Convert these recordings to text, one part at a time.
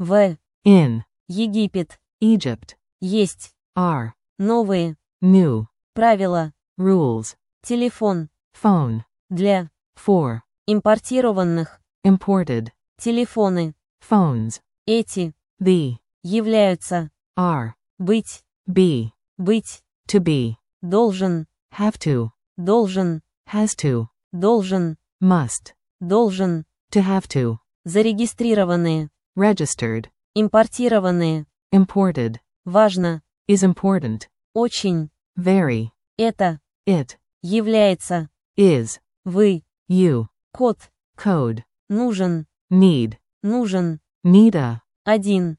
В. in, Египет. Egypt, Есть. are, Новые. new, Правила. rules, Телефон. phone, Для. for, Импортированных. imported, Телефоны. phones, Эти. the, Являются. are, Быть. be, Быть. to be, Должен. have to, Должен. has to, Должен. must, Должен. to have to, Зарегистрированные. registered, Импортированные. imported, Важно. is important, Очень. very, Это. it, Является. is, Вы. you, Код. code, Нужен. need, Нужен. need a, Один.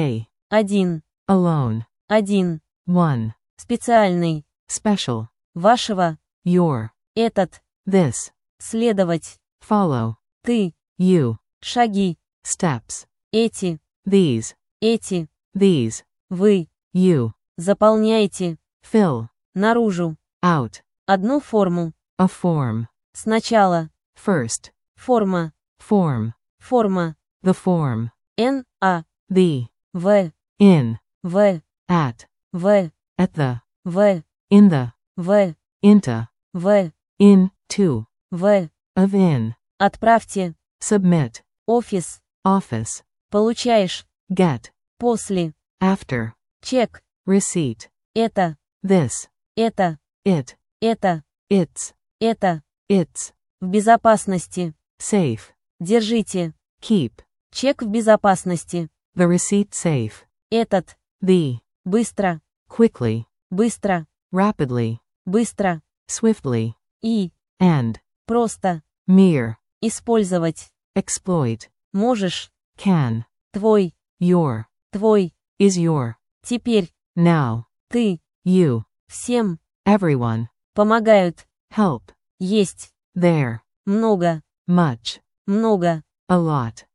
Один. alone, Один. one, Специальный. special, Вашего. your, Этот. this, Следовать. follow, Ты. you, Шаги. steps, Эти. these, Эти. these, Вы. you, Заполняйте. fill, Наружу. out, Одну форму. a form, Сначала. first, Форма. form, Форма. the form, Н. А. the, В. in, В. at, В. at the, В. in the, В. into, В. in, to, В. of in, Отправьте. submit, Офис. office, Получаешь. get, После. after, Чек. receipt, Это. this, Это. it, Это. it's, Это. its, В безопасности. safe, Держите. keep, Чек в безопасности. the receipt safe, Этот. the, Быстро. quickly, Быстро. rapidly, Быстро. swiftly, И. and, Просто. mere, Использовать. exploit, Можешь. can, Твой. your, Твой. is your, Теперь. now, Ты. you, Всем. everyone, Помогают. help, Есть. there, Много. much, Много. a lot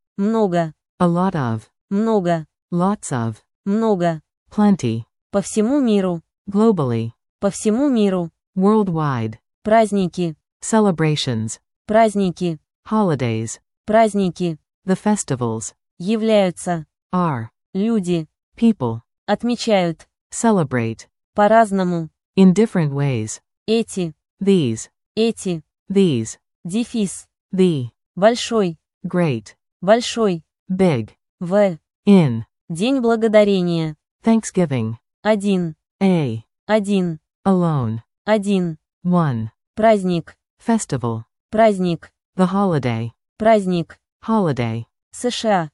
of, Много. lots of, Много. plenty, По всему миру. globally, По всему миру. worldwide, Праздники. celebrations, Праздники. holidays, Праздники. the festivals, Являются. are, Люди. people, Отмечают. celebrate, По-разному. in different ways, Эти. these, Эти. these, Дефис. the, Большой. great, Большой. big, В. in, День благодарения. Thanksgiving, Один. Один. alone, Один. one, Праздник. festival, Праздник. the holiday, Праздник. holiday, США.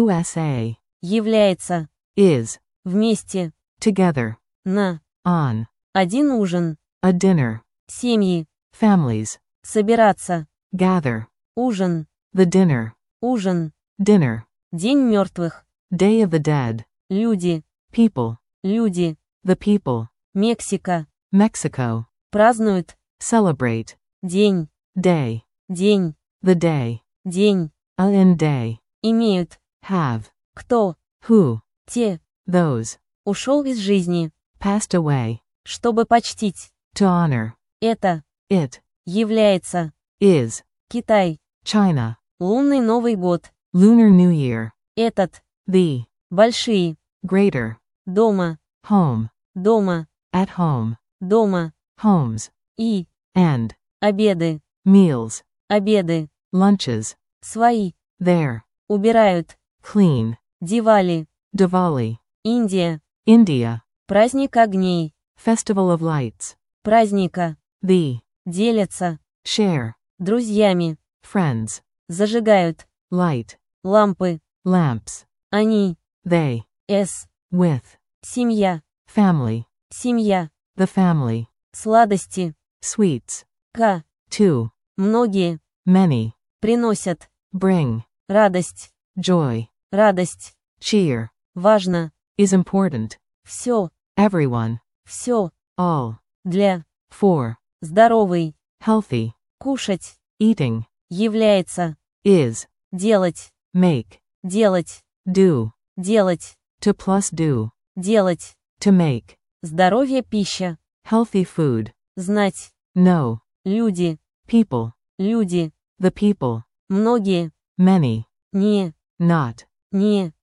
USA, Является. is, Вместе. together, На. on, Один ужин. a dinner, Семьи. families, Собираться. gather, Ужин. the dinner, Ужин. dinner, День мертвых. Day of the Dead, Люди. people, Люди. the people, Мексика. Mexico, Празднуют. celebrate, День. day, День. the day, День. in day, Имеют. have, Кто. who, Те. those, Ушел из жизни. passed away, Чтобы почтить. to honor, Это. it, Является. is, Китай. China, Лунный Новый год. Lunar New Year, Этот. the, Большие. greater, Дома. home, Дома. at home, Дома. homes, И. and, Обеды. meals, Обеды. lunches, Свои. there, Убирают. clean, Дивали. Diwali, Индия. India, Праздник огней. Festival of Lights, Праздника. the, Делятся. share, Друзьями. friends, Зажигают. light, Лампы. lamps, Они. they, С. with, Семья. family, Семья. the family, Сладости. sweets, К. to, Многие. many, Приносят. bring, Радость. joy, Радость. cheer, Важно. is important, Все. everyone, Все. all, Для. for, Здоровый. healthy, Кушать. eating, Является. is, Делать. make, Делать. do, Делать. to plus do, Делать. to make, Здоровье пища. healthy food, Знать. know, Люди. people, Люди. the people, Многие. many, Не. not, Не.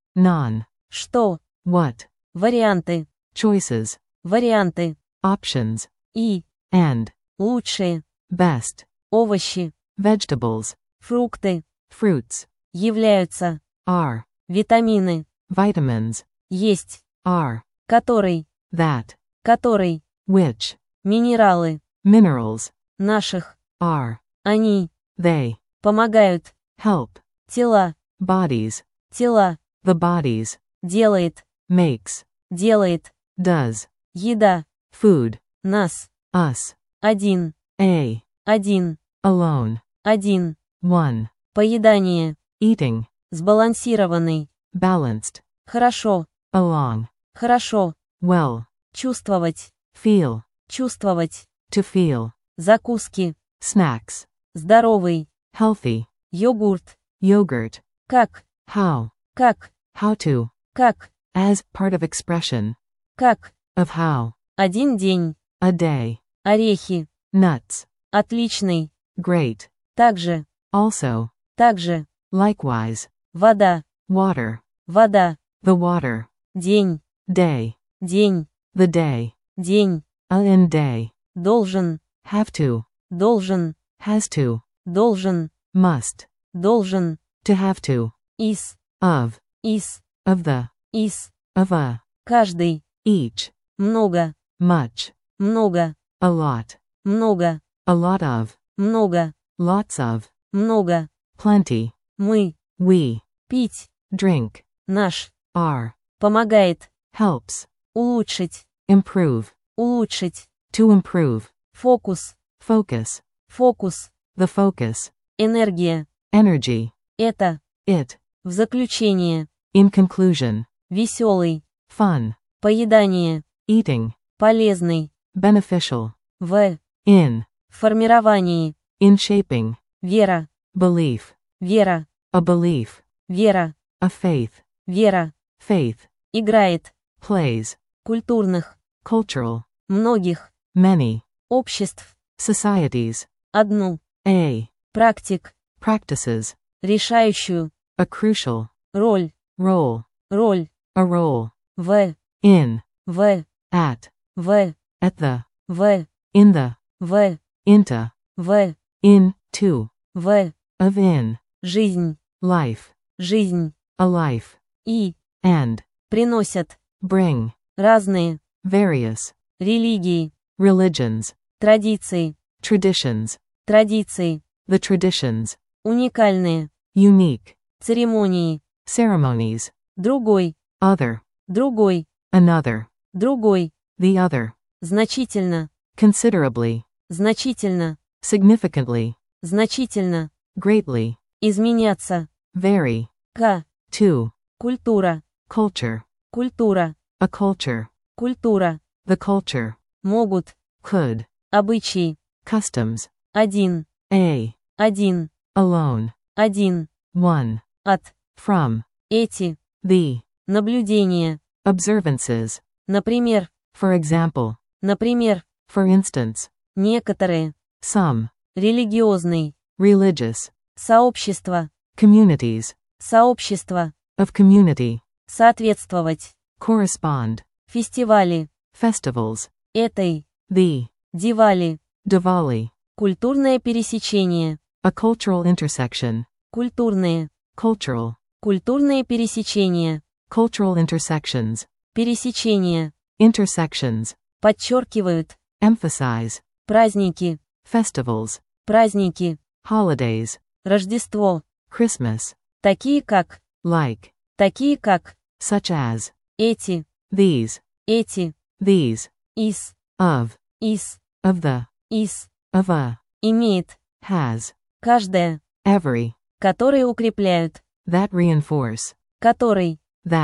none, что, what, варианты, choices, варианты, options, и, and, лучшие, best, овощи, vegetables, фрукты, fruits, являются, are, витамины, vitamins, есть, are, который, that, which, минералы, minerals, наших, are, они, they, помогают, help, тела, bodies, тела, the bodies, делает, makes, делает, does, еда, food, нас, us, один, один, alone, один, one, поедание, eating, сбалансированный, balanced, хорошо, along, хорошо, well, чувствовать, feel, чувствовать, to feel, закуски, snacks, здоровый, healthy, йогурт, yogurt, как, how to, как, as part of expression, как, of how, один день, a day, орехи, nuts, отличный, great, также, also, также, likewise, вода, water, вода, the water, день, day, день, the day, день, in day, должен, have to, должен, has to, должен, must, должен, to have to, из, of the, из, of a, каждый, each, много, much, много, a lot of, много, lots of, много, plenty, мы, we, пить, drink, наш, are, помогает, helps, улучшить, improve, улучшить, to improve, фокус, focus, фокус, the focus, энергия, energy, это, it, в заключение, in conclusion, веселый, fun, поедание, eating, полезный, beneficial, в in, формировании, in shaping, вера, belief, вера, a belief, вера, a faith, вера, faith, играет, plays, культурных, cultural, многих, many, обществ, societies, одну, практик, practices, решающую, a crucial, роль, role, роль, a role, в, в, at в, the, в, in the, в, into, в, into, в, of in, жизнь, life, жизнь, a life, и, and, приносят, bring, разные, various, религии, religions, традиции, traditions, традиции, the traditions, уникальные, unique, церемонии, ceremonies, другой, other, другой, another, другой, the other, значительно, considerably, значительно, significantly, значительно, greatly, изменяться, vary, to, to, культура, culture, культура, a culture, культура, the culture, могут, could, обычаи, customs, один, один, alone, один, one, от, from, эти, the, наблюдения, observances, например, for example, например, for instance, некоторые, some, религиозный, religious, сообщество, communities, сообщество, of community, соответствовать, correspond, фестивали, festivals, этой, the, Дивали, Diwali, культурное пересечение, a cultural intersection, культурные, cultural, культурные пересечения, cultural intersections, пересечения, intersections, подчеркивают, emphasize, праздники, festivals, праздники, holidays, Рождество, Christmas, такие как, such as, эти, these, из, of, из, из, of a, имеет, has, каждая, every, которые укрепляют, that reinforce, который,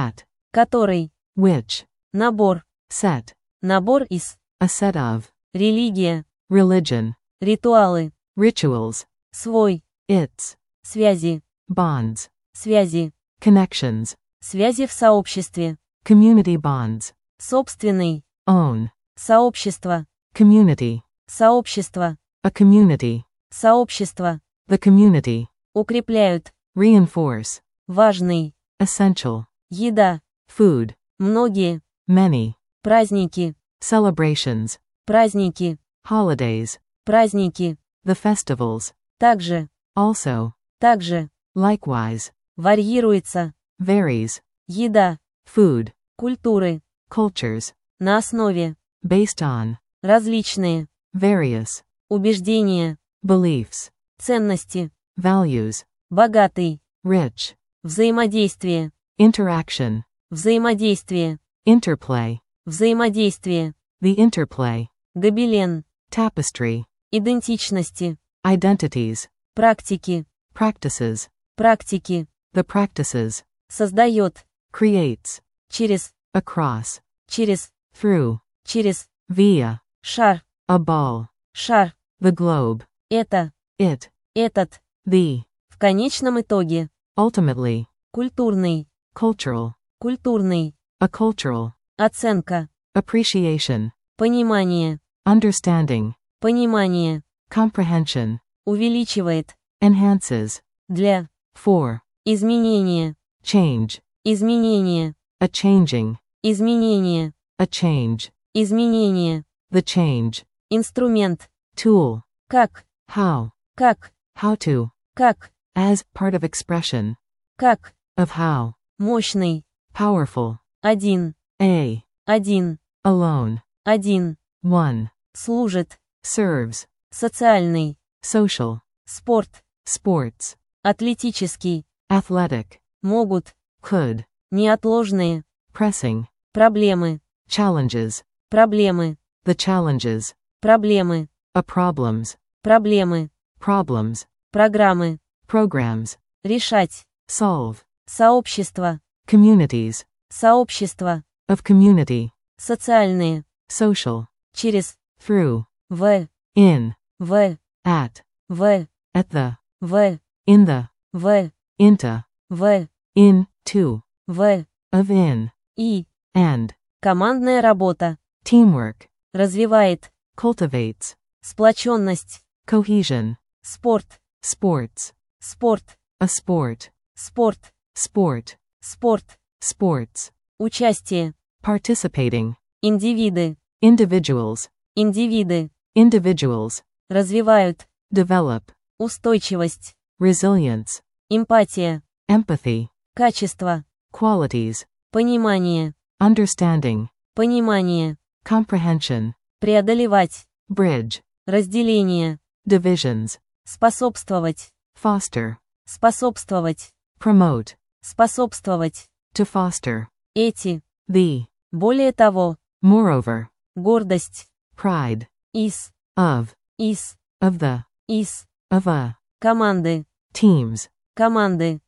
which, набор, set, набор из, a set of, религия, religion, ритуалы, rituals, свой, its, связи, bonds, связи, connections, связи в сообществе, community bonds, собственный, own, сообщество, community, сообщество, a community, сообщество, the community, укрепляют, reinforce, важный, essential, еда, food, многие, many, праздники, celebrations, праздники, holidays, праздники, the festivals, также, also, также, likewise, варьируется, varies, еда, food, культуры, cultures, на основе, based on, различные, various, убеждения, beliefs, ценности, values, богатый, rich, взаимодействие, interaction, взаимодействие, interplay, взаимодействие, the interplay, гобелен, tapestry, идентичности, identities, практики, practices, практики, the practices, создает, creates, через, across, через, through, через, via, шар, a ball, шар, the globe, это, it, этот, the, в конечном итоге, ultimately, культурный, cultural, культурный, a cultural, оценка, appreciation, понимание, understanding, понимание, comprehension, увеличивает, enhances, для, for, изменение, change, изменение, a changing, изменение, a change, изменение, the change, инструмент, tool, как, how to, как, as part of expression, как, of how, мощный, powerful, один, один, alone, один, one, служит, serves, социальный, social, спорт, sports, атлетический, athletic, могут, could, неотложные, pressing, проблемы, challenges, проблемы, the challenges, проблемы, a problems, проблемы, problems, программы, programs, решать, solve, сообщество, communities, сообщество, of community, социальные, social, через, through, в, in, в, at the, в, in the, в, into, в, in, to, в, of in, и, and, командная работа, teamwork, развивает, cultivates, сплоченность, cohesion, спорт, sports, спорт, a sport, спорт, sport, спорт, sports, участие, participating, индивиды, individuals, индивиды, individuals, развивают, develop, устойчивость, resilience, эмпатия, empathy, качество, qualities, понимание, understanding, понимание, comprehension, преодолевать, bridge, разделение, divisions, способствовать, foster, способствовать, promote, способствовать, to foster, эти, the, более того, moreover, гордость, pride, из, of the, из, of a, команды, teams, команды,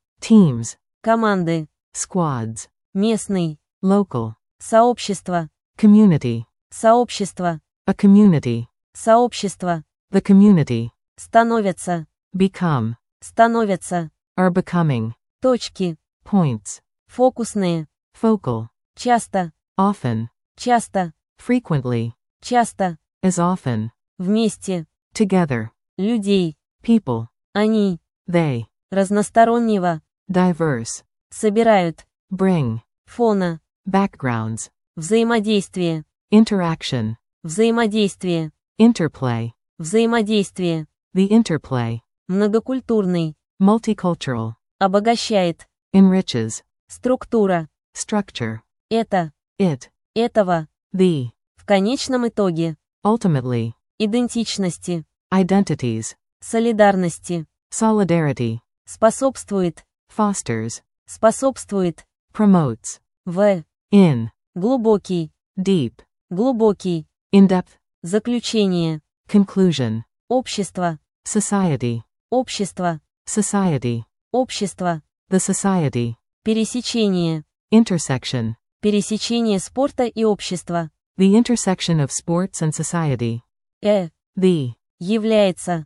команды, squads, местный, local, сообщество, community, сообщество, a community, сообщество, the community, становятся, become, становятся, are becoming, точки, points, фокусные, focal, часто, often, часто, frequently, часто, as often, вместе, together, людей, people, они, they, разностороннего, diverse, собирают, bring, фона, backgrounds, взаимодействие, interaction, взаимодействие, interplay, взаимодействие, the interplay, многокультурный, multicultural, обогащает, enriches, структура, structure, это, it, этого, the, в конечном итоге, ultimately, идентичности, identities, солидарности, solidarity, способствует, fosters, способствует, promotes, в, in, глубокий, deep, глубокий, in-depth, заключение, conclusion, общество, society, общество, society, общество, the society, пересечение, intersection, пересечение спорта и общества, the intersection of sports and society, the, является,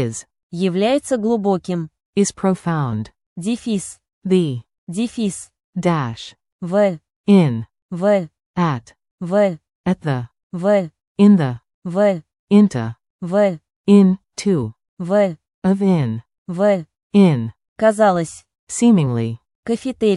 is глубоким, is profound, дефис, the, дефис, dash, в, in, в, at the, в, in the, в, into, в, into, в, of in, в, in, казалось, seemingly, кафетерий,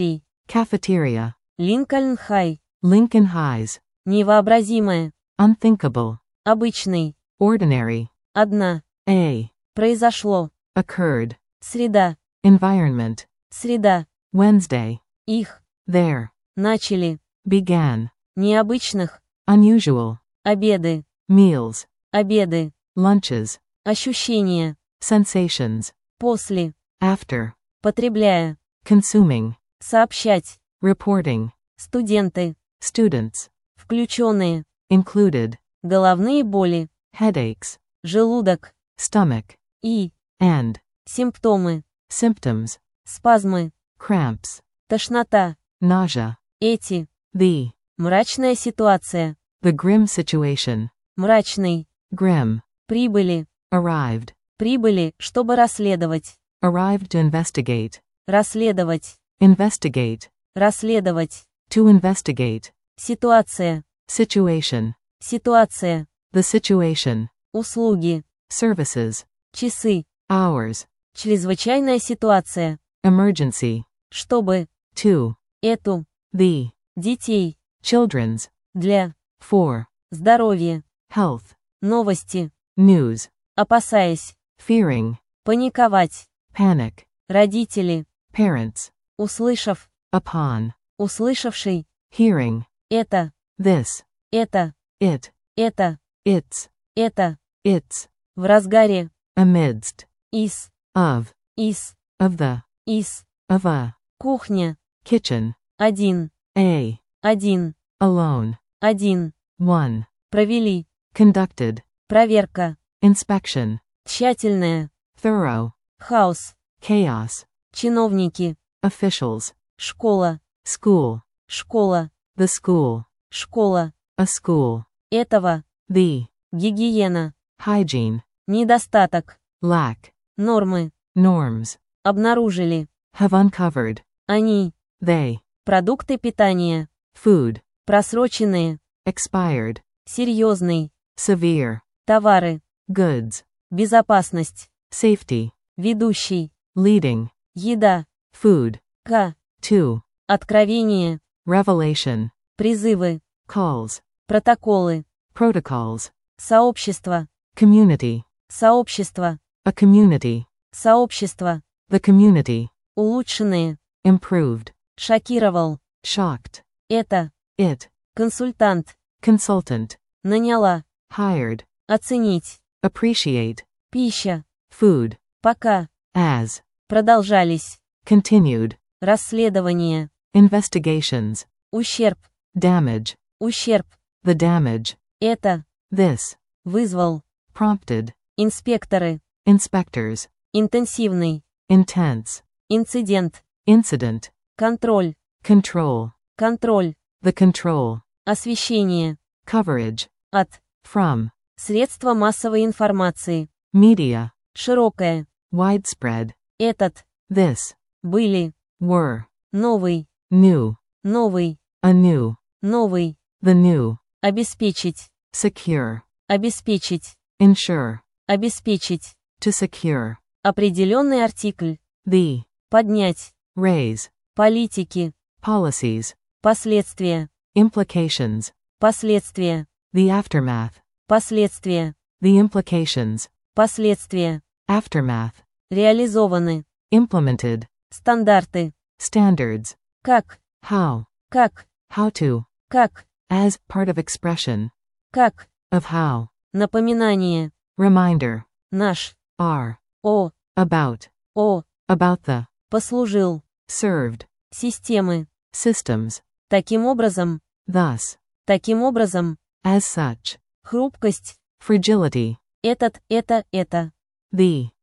Cafeteria. Линкольн Хай. Lincoln Highs. Невообразимое. Unthinkable. Обычный. Ordinary. Одна. A. Произошло. Occurred. Среда. Environment. Среда. Wednesday. Их. There. Начали. Began. Необычных. Unusual. Обеды. Meals. Обеды. Lunches. Ощущения. Sensations. После. After. Потребляя. Consuming. Сообщать. Reporting. Студенты. Students. Включенные. Included. Головные боли. Headaches. Желудок. Stomach. И. And. Симптомы. Symptoms. Спазмы. Cramps. Тошнота. Nausea. Эти. The. Мрачная ситуация. The grim situation. Мрачный. Grim. Прибыли. Arrived. Прибыли, чтобы расследовать. Arrived to investigate. Расследовать. Investigate. Расследовать. To investigate. Ситуация. Situation. Ситуация. The situation. Услуги. Services. Часы. Hours. Чрезвычайная ситуация. Emergency. Чтобы. To. Эту. The. Детей. Children's. Для. For. Здоровье. Health. Новости. News. Опасаясь. Fearing. Паниковать. Panic. Родители. Parents. Услышав. Upon. Услышавший. Hearing. Это. This. Это. It. Это. It's. Это. Its. В разгаре. Amidst. Из. Of. Из. Of the. Из. Of a. Кухня. Kitchen. Один. A. Один. Alone. Один. One. Провели. Conducted. Проверка. Inspection. Тщательная. Thorough. Хаос. Chaos. Чиновники. Officials. Школа. School. Школа. The school. Школа. A school. Этого. The. Гигиена. Hygiene. Недостаток. Lack. Нормы. Norms. Обнаружили. Have uncovered. Они. They. Продукты питания. Food. Просроченные. Expired. Серьезный. Severe. Товары. Goods. Безопасность. Safety. Ведущий. Leading. Еда. Food. К. To. Откровение. Revelation. Призывы. Calls. Протоколы. Protocols. Сообщество. Community. Сообщество. A community. Сообщество. The community. Улучшенные. Improved. Шокировал. Shocked. Это. It. Консультант. Consultant. Наняла. Hired. Оценить. Appreciate. Пища. Food. Пока. As. Продолжались. Continued. Расследование. Investigations. Ущерб. Damage. Ущерб. The damage. Это. This. Вызвал. Prompted. Инспекторы. Inspectors. Интенсивный. Intense. Инцидент. Incident. Контроль. Control. Контроль. The control. Освещение. Coverage. От. From. Средства массовой информации. Media. Широкое. Widespread. Этот. This. Были. Were. Новый. New. Новый. Anew. Новый. The new. Обеспечить. Secure. Обеспечить. Ensure. Обеспечить. To secure. Определенный артикль. The. Поднять. Raise. Политики. Policies. Последствия. Implications. Последствия. The aftermath. Последствия. The implications. Последствия. Aftermath. Реализованы. Implemented. Стандарты. Standards. Как. How. Как. How to. Как. As part of expression. Как. Of how. Напоминание. Reminder. Наш. Are. О. About. О. About the. Послужил. Served. Системы. Systems. Таким образом. Thus. Таким образом. As such. Хрупкость. Fragility. Этот, это. The.